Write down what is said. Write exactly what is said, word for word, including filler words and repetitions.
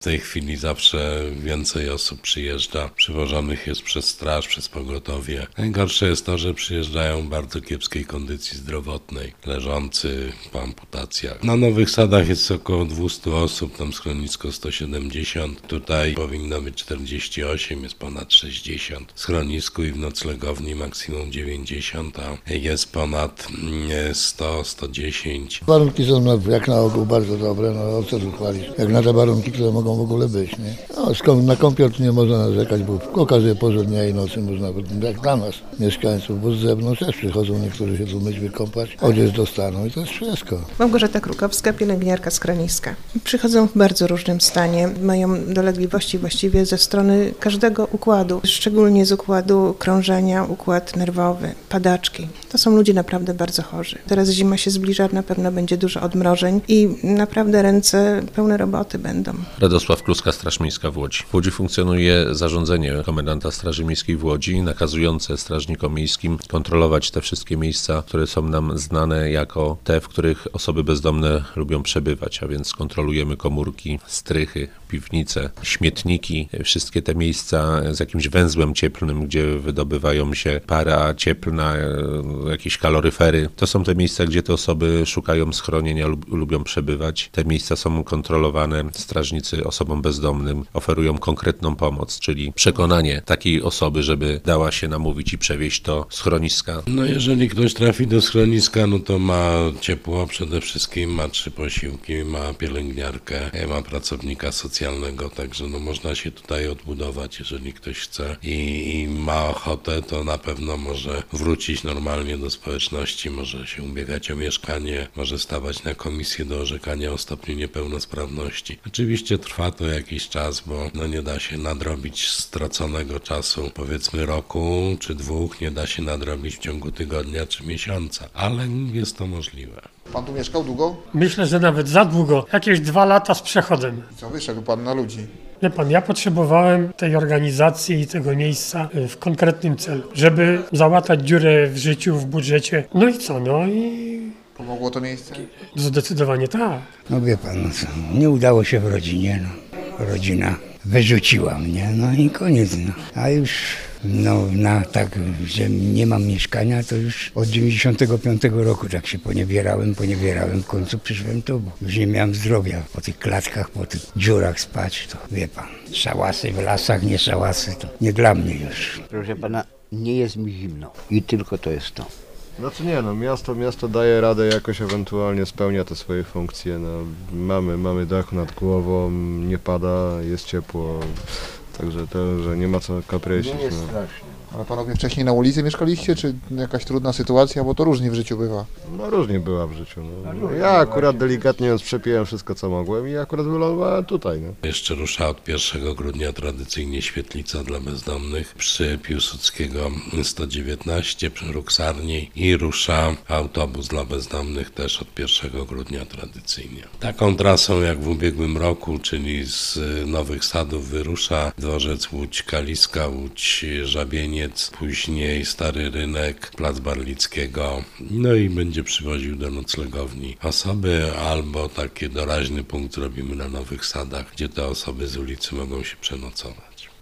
W tej chwili zawsze więcej osób przyjeżdża, przywożonych jest przez straż, przez pogotowie. Najgorsze jest to, że przyjeżdżają w bardzo kiepskiej kondycji zdrowotnej, leżący po amputacjach. Na Nowych Sadach jest około dwieście osób, tam schronisko sto siedemdziesiąt, tutaj powinno być czterdzieści osiem, jest ponad sześćdziesiąt. W schronisku i w noclegowni maksimum dziewięćdziesiąt, a jest ponad sto, sto dziesięć. Warunki są jak na ogół bardzo dobre, no o co tu chwalić, jak na te warunki, które mogą w ogóle być, nie? No, na kąpiel nie można narzekać, bo w okazję porze dnia i nocy można, jak dla nas, mieszkańców, bo z zewnątrz też przychodzą niektórzy się tu myć, wykąpać, odzież dostaną i to jest wszystko. Małgorzata Krukowska, pielęgniarka z Kraniska. Przychodzą w bardzo różnym stanie, mają dolegliwości właściwie ze strony każdego układu, szczególnie z układu krążenia, układ nerwowy, padaczki. To są ludzie naprawdę bardzo chorzy. Teraz zima się zbliża, na pewno będzie dużo odmrożeń i naprawdę ręce pełne roboty będą. Radosław Kluska, Straż Miejska w Łodzi. W Łodzi funkcjonuje zarządzenie komendanta Straży Miejskiej w Łodzi, nakazujące strażnikom miejskim kontrolować te wszystkie miejsca, które są nam znane jako te, w których osoby bezdomne lubią przebywać, a więc kontrolujemy komórki, strychy, piwnice, śmietniki, wszystkie te miejsca z jakimś węzłem cieplnym, gdzie wydobywają się para cieplna, jakieś kaloryfery. To są te miejsca, gdzie te osoby szukają schronienia lub lubią przebywać. Te miejsca są kontrolowane. Strażnicy osobom bezdomnym oferują konkretną pomoc, czyli przekonanie takiej osoby, żeby dała się namówić i przewieźć do schroniska. No jeżeli ktoś trafi do schroniska, no to ma ciepło przede wszystkim, ma trzy posiłki, ma pielęgniarkę, ma pracownika socjalnego, także no można się tutaj odbudować, jeżeli ktoś chce i, i ma ochotę, to na pewno może wrócić normalnie do społeczności, może się ubiegać o mieszkanie, może stawać na komisję do orzekania o stopniu niepełnosprawności. Oczywiście trwa to jakiś czas, bo no nie da się nadrobić straconego czasu, powiedzmy roku czy dwóch, nie da się nadrobić w ciągu tygodnia czy miesiąca, ale jest to możliwe. Pan tu mieszkał długo? Myślę, że nawet za długo. Jakieś dwa lata z przechodem. Co, wyszedł pan na ludzi? Wie pan, ja potrzebowałem tej organizacji i tego miejsca w konkretnym celu, żeby załatać dziurę w życiu, w budżecie. No i co, no i... Pomogło to miejsce? Zdecydowanie tak. No wie pan, no co, nie udało się w rodzinie, no. Rodzina wyrzuciła mnie, no i koniec, no. A już no na tak, że nie mam mieszkania, to już od dziewięćdziesiątego piątego roku tak się poniewierałem, poniewierałem, w końcu przyszłem tu, bo już nie miałem zdrowia po tych klatkach, po tych dziurach spać, to wie pan, szałasy w lasach, nie szałasy, to nie dla mnie już. Proszę pana, nie jest mi zimno i tylko to jest to. Znaczy nie, no miasto, miasto daje radę, jakoś ewentualnie spełnia te swoje funkcje, no mamy, mamy dach nad głową, nie pada, jest ciepło, także to, że nie ma co kaprysić. Nie jest no. strasznie. Ale panowie wcześniej na ulicy mieszkaliście, czy jakaś trudna sytuacja, bo to różnie w życiu bywa? No różnie była w życiu, no. No, ja akurat delikatnie mówiąc przepiłem wszystko co mogłem i akurat wylądowałem tutaj, no. Jeszcze rusza od pierwszego grudnia tradycyjnie świetlica dla bezdomnych przy Piłsudskiego sto dziewiętnaście, przy Ruksarni i rusza autobus dla bezdomnych też od pierwszego grudnia tradycyjnie. Taką trasą jak w ubiegłym roku, czyli z Nowych Sadów wyrusza dworzec Łódź Kaliska, Łódź Żabieniec, później Stary Rynek, Plac Barlickiego, no i będzie przywoził do noclegowni osoby, albo taki doraźny punkt robimy na Nowych Sadach, gdzie te osoby z ulicy mogą się przenocować.